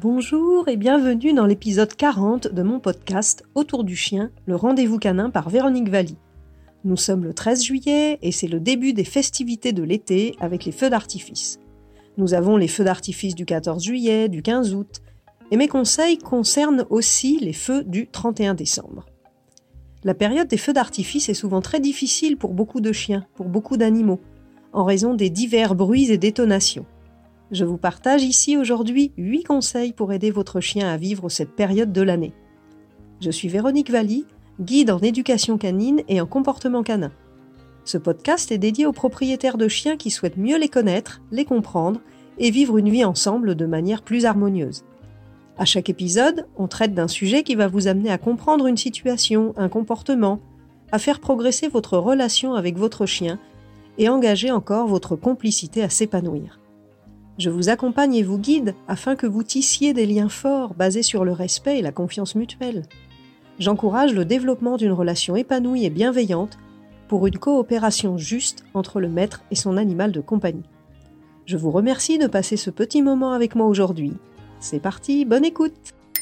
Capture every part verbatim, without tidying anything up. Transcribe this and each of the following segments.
Bonjour et bienvenue dans l'épisode quarante de mon podcast Autour du chien, le rendez-vous canin par Véronique Valli. Nous sommes le treize juillet et c'est le début des festivités de l'été avec les feux d'artifice. Nous avons les feux d'artifice du quatorze juillet, du quinze août, et mes conseils concernent aussi les feux du trente et un décembre. La période des feux d'artifice est souvent très difficile pour beaucoup de chiens, pour beaucoup d'animaux, en raison des divers bruits et détonations. Je vous partage ici aujourd'hui huit conseils pour aider votre chien à vivre cette période de l'année. Je suis Véronique Valli, guide en éducation canine et en comportement canin. Ce podcast est dédié aux propriétaires de chiens qui souhaitent mieux les connaître, les comprendre et vivre une vie ensemble de manière plus harmonieuse. À chaque épisode, on traite d'un sujet qui va vous amener à comprendre une situation, un comportement, à faire progresser votre relation avec votre chien et engager encore votre complicité à s'épanouir. Je vous accompagne et vous guide afin que vous tissiez des liens forts basés sur le respect et la confiance mutuelle. J'encourage le développement d'une relation épanouie et bienveillante pour une coopération juste entre le maître et son animal de compagnie. Je vous remercie de passer ce petit moment avec moi aujourd'hui. C'est parti, bonne écoute!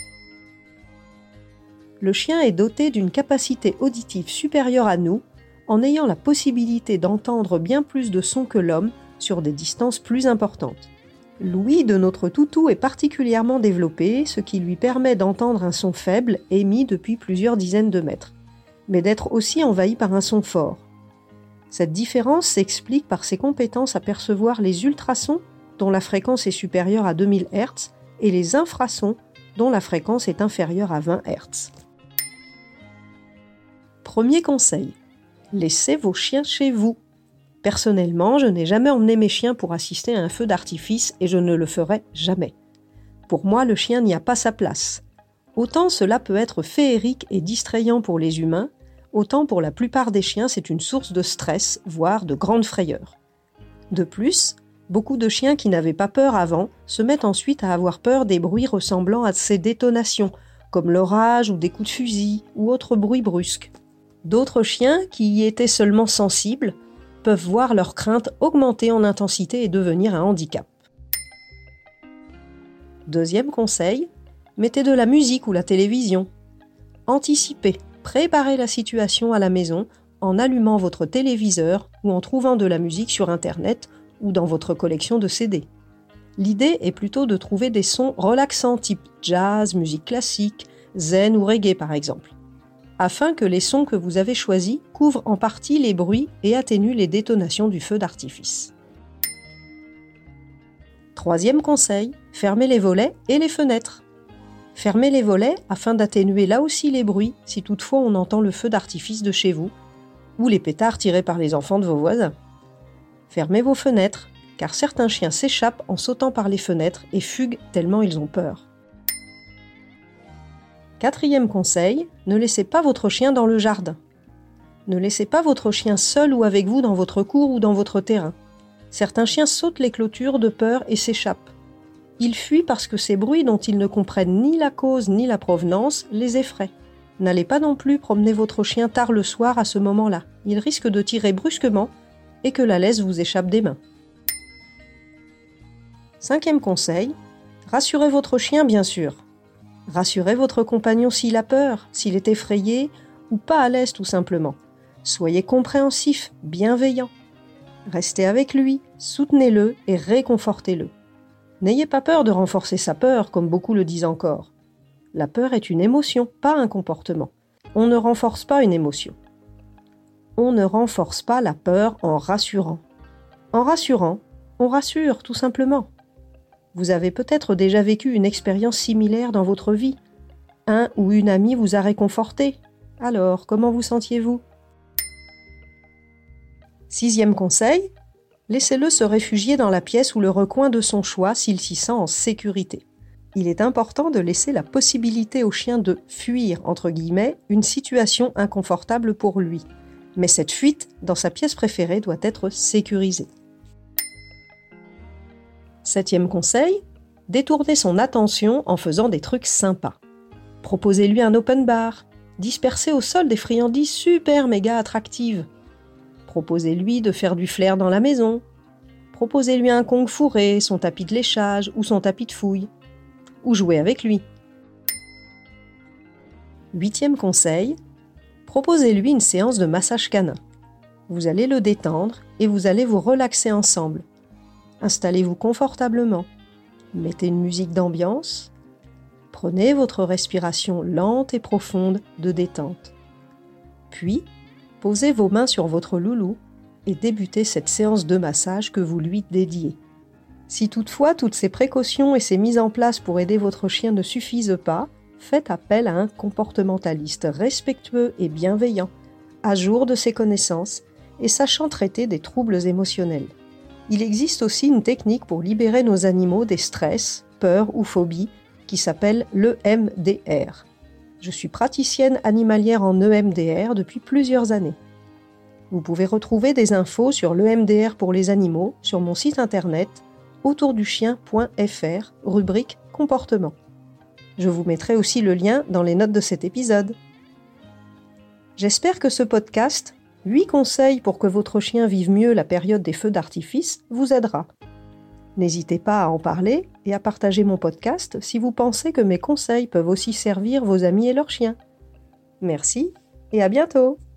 Le chien est doté d'une capacité auditive supérieure à nous en ayant la possibilité d'entendre bien plus de sons que l'homme sur des distances plus importantes. L'ouïe de notre toutou est particulièrement développée, ce qui lui permet d'entendre un son faible émis depuis plusieurs dizaines de mètres, mais d'être aussi envahi par un son fort. Cette différence s'explique par ses compétences à percevoir les ultrasons, dont la fréquence est supérieure à deux mille hertz, et les infrasons, dont la fréquence est inférieure à vingt hertz. Premier conseil, laissez vos chiens chez vous. Personnellement, je n'ai jamais emmené mes chiens pour assister à un feu d'artifice et je ne le ferai jamais. Pour moi, le chien n'y a pas sa place. Autant cela peut être féerique et distrayant pour les humains, autant pour la plupart des chiens, c'est une source de stress, voire de grande frayeur. De plus, beaucoup de chiens qui n'avaient pas peur avant se mettent ensuite à avoir peur des bruits ressemblant à ces détonations, comme l'orage ou des coups de fusil ou autres bruits brusques. D'autres chiens, qui y étaient seulement sensibles, peuvent voir leur crainte augmenter en intensité et devenir un handicap. Deuxième conseil, mettez de la musique ou la télévision. Anticipez, préparez la situation à la maison en allumant votre téléviseur ou en trouvant de la musique sur Internet ou dans votre collection de C D. L'idée est plutôt de trouver des sons relaxants type jazz, musique classique, zen ou reggae par exemple, afin que les sons que vous avez choisis couvrent en partie les bruits et atténuent les détonations du feu d'artifice. Troisième conseil, fermez les volets et les fenêtres. Fermez les volets afin d'atténuer là aussi les bruits si toutefois on entend le feu d'artifice de chez vous ou les pétards tirés par les enfants de vos voisins. Fermez vos fenêtres car certains chiens s'échappent en sautant par les fenêtres et fuguent tellement ils ont peur. Quatrième conseil, ne laissez pas votre chien dans le jardin. Ne laissez pas votre chien seul ou avec vous dans votre cour ou dans votre terrain. Certains chiens sautent les clôtures de peur et s'échappent. Ils fuient parce que ces bruits dont ils ne comprennent ni la cause ni la provenance les effraient. N'allez pas non plus promener votre chien tard le soir à ce moment-là. Il risque de tirer brusquement et que la laisse vous échappe des mains. Cinquième conseil, rassurez votre chien bien sûr. Rassurez votre compagnon s'il a peur, s'il est effrayé ou pas à l'aise tout simplement. Soyez compréhensif, bienveillant. Restez avec lui, soutenez-le et réconfortez-le. N'ayez pas peur de renforcer sa peur, comme beaucoup le disent encore. La peur est une émotion, pas un comportement. On ne renforce pas une émotion. On ne renforce pas la peur en rassurant. En rassurant, on rassure tout simplement. Vous avez peut-être déjà vécu une expérience similaire dans votre vie. Un ou une amie vous a réconforté. Alors, comment vous sentiez-vous ? Sixième conseil, laissez-le se réfugier dans la pièce ou le recoin de son choix s'il s'y sent en sécurité. Il est important de laisser la possibilité au chien de « fuir » entre guillemets une situation inconfortable pour lui. Mais cette fuite dans sa pièce préférée doit être sécurisée. Septième conseil, détournez son attention en faisant des trucs sympas. Proposez-lui un open bar, dispersez au sol des friandises super méga attractives. Proposez-lui de faire du flair dans la maison. Proposez-lui un Kong fourré, son tapis de léchage ou son tapis de fouille. ou jouer avec lui. Huitième conseil, proposez-lui une séance de massage canin. Vous allez le détendre et vous allez vous relaxer ensemble. Installez-vous confortablement. Mettez une musique d'ambiance. Prenez votre respiration lente et profonde de détente. Puis, posez vos mains sur votre loulou et débutez cette séance de massage que vous lui dédiez. Si toutefois toutes ces précautions et ces mises en place pour aider votre chien ne suffisent pas, faites appel à un comportementaliste respectueux et bienveillant, à jour de ses connaissances et sachant traiter des troubles émotionnels. Il existe aussi une technique pour libérer nos animaux des stress, peurs ou phobies qui s'appelle l'E M D R. Je suis praticienne animalière en E M D R depuis plusieurs années. Vous pouvez retrouver des infos sur l'E M D R pour les animaux sur mon site internet autourduchien point f r, rubrique comportement. Je vous mettrai aussi le lien dans les notes de cet épisode. J'espère que ce podcast, huit conseils pour que votre chien vive mieux la période des feux d'artifice, vous aidera. N'hésitez pas à en parler et à partager mon podcast si vous pensez que mes conseils peuvent aussi servir vos amis et leurs chiens. Merci et à bientôt!